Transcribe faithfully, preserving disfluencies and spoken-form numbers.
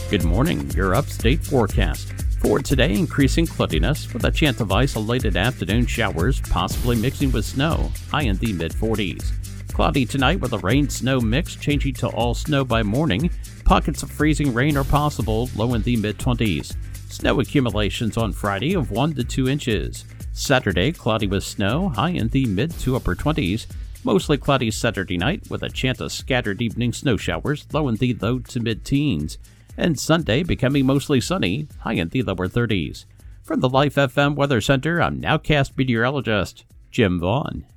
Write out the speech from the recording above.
Good morning, your upstate forecast. For today, increasing cloudiness with a chance of isolated afternoon showers, possibly mixing with snow, high in the mid forties. Cloudy tonight with a rain-snow mix changing to all snow by morning. Pockets of freezing rain are possible, low in the mid twenties. Snow accumulations on Friday of one to two inches. Saturday, cloudy with snow, high in the mid to upper twenties. Mostly cloudy Saturday night with a chance of scattered evening snow showers, low in the low to mid-teens. And Sunday becoming mostly sunny, high in the lower thirties. From the Life F M Weather Center, I'm Nowcast meteorologist Jim Vaughn.